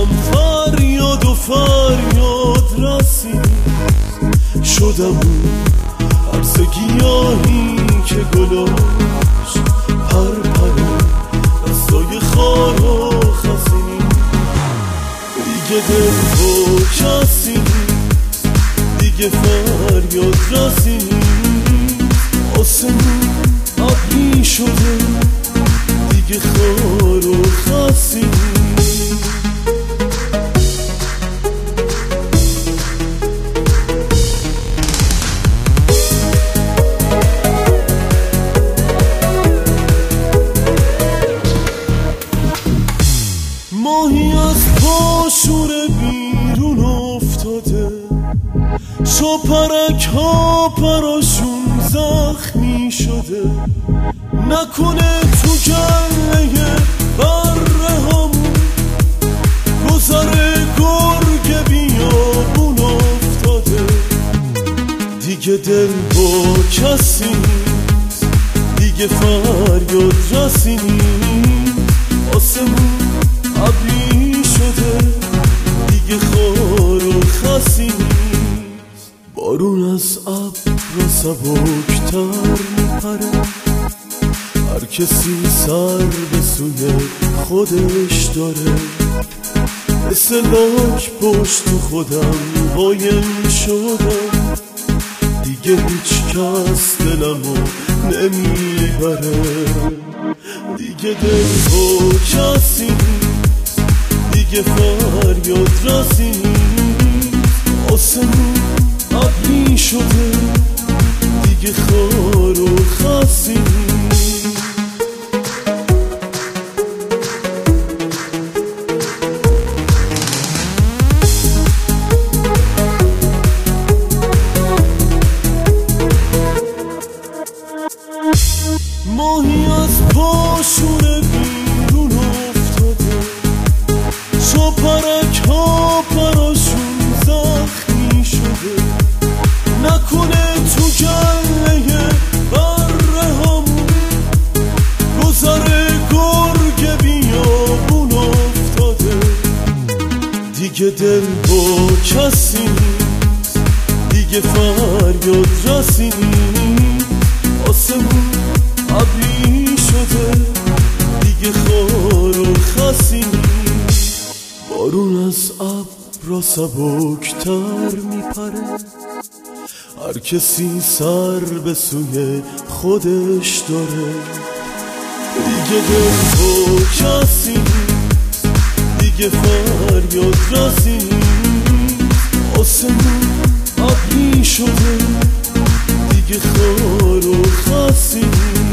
فریاد و فریاد رسید. شدم اون عرض گیاهی که گلاش پرپره دستای خار و خزینی. دیگه دل با کسی نیست، دیگه فریاد رسی نیست. آسمون ابری شده دیگه خار و خسی نیست. ماهی از پاشور بیرون افتاده، شاپرک ها پراشون زخمی شده. نکنه تو گله بره همون گذر گرگ بیابون افتاده. دیگه دل با کسی نیست، دیگه فریاد رسی نیست. آسمون ابری شده دیگه خار و خسی نیست. بارون از ابر سبکتر میپره، هر کسی سر به سوی خودش داره. مثل لاک پشت خودم قایم شدم، دیگه هیچ کس دلمو نمیبره. دیگه دل با کسی نیست، دیگه فریاد رسی نیست. آسمون ابری شده دیگه خار و خسی نیست. ماهی از پاشور بیرون افتاده، شاپرک ها پراشون زخمی شده. نکنه تو گله بره همون گذر گرگ بیابون افتاده. دیگه دل با کسی نیست، دیگه فریاد رسی نیست. آسمون ابری شده دیگه خار و خسی نیست. بارون از ابر سبکتر میپره، هر کسی سر به سوی خودش داره. دیگه دل با کسی نیست، دیگه فریاد رسی نیست. آسمون ابری شده دیگه خار و خسی نیست.